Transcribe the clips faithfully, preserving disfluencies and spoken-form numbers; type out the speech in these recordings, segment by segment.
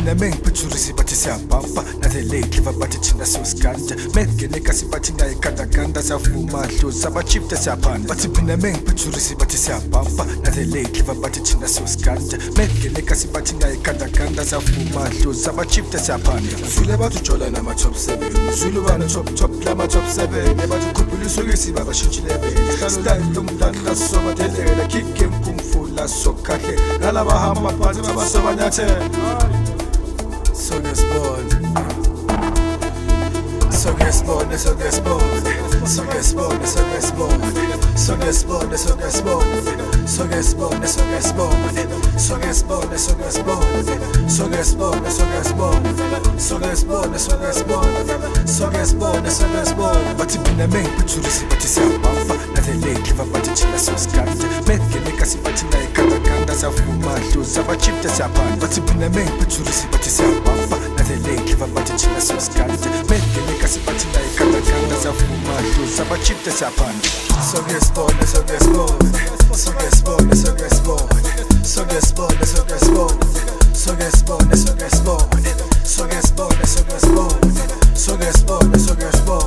Batipina meng pechurisi batisia pampa na the lake liva batichina soskanja mengene kasi batinga ikanda kanda sa fuma hlo saba chifta sapanda batipina meng pechurisi batisia pampa na the lake liva batichina soskanja mengene kasi batinga ikanda kanda sa fuma hlo saba chifta sapanda Zule batu chola na ma top seven Zulu bana top top la ma top seven ne batu kupuli sogesi baba shinchilebe style dumdanda soba tele la kick kung fu la sokahe la bahama pati baba soba nyate So gets born So gets born, so gets born So gets born, so gets born So gets born, so gets born So gets born, so gets born So gets born, so gets born So gets born, so gets born So gets born, so gets born So gets born, so gets born Batipina meng pechurisi batisia pampa na the lake liva batichina soskanja mengene kasi batina ikanda kanda sa fuma hlo saba chifta sapanda Batipina meng pechurisi batisia pampa na the lake liva batichina soskanja mengene kasi batina ikanda kanda sa fuma hlo saba chifta sapanda So gets born, so gets born So gets born, so gets born So gets born, so gets born So gets born, so gets born So gets born, so gets born So gets born, so gets born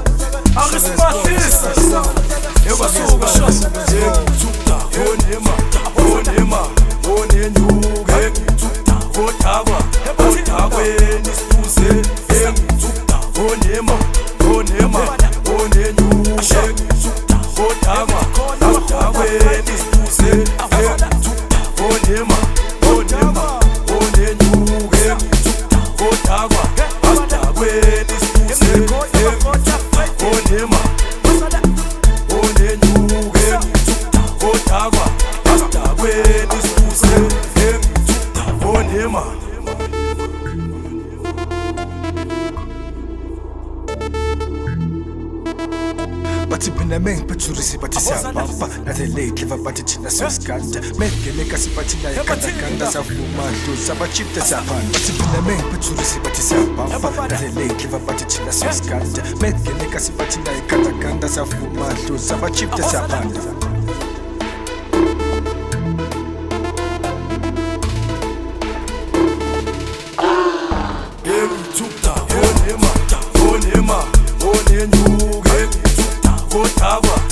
Eu basuka ngithuka onema onema onenyuke ngithuka odakwa odakweni sibuze ngithuka onema onema onenyuke ngithuka odakwa odakweni sibuze ngithuka onema onema onenyuke ngithuka odakwa odakweni sibuze onema Batipina meng pechurisi batisia pampa na the lake liva batichina soskanja mengene kasi batina ikanda kanda sa fuma hlo saba chifta sapanda Batipina meng pechurisi batisia pampa na the lake liva batichina soskanja mengene kasi batina ikanda kanda sa fuma hlo saba chifta sapanda Onema, onema, onenyuke ngithuka odakwa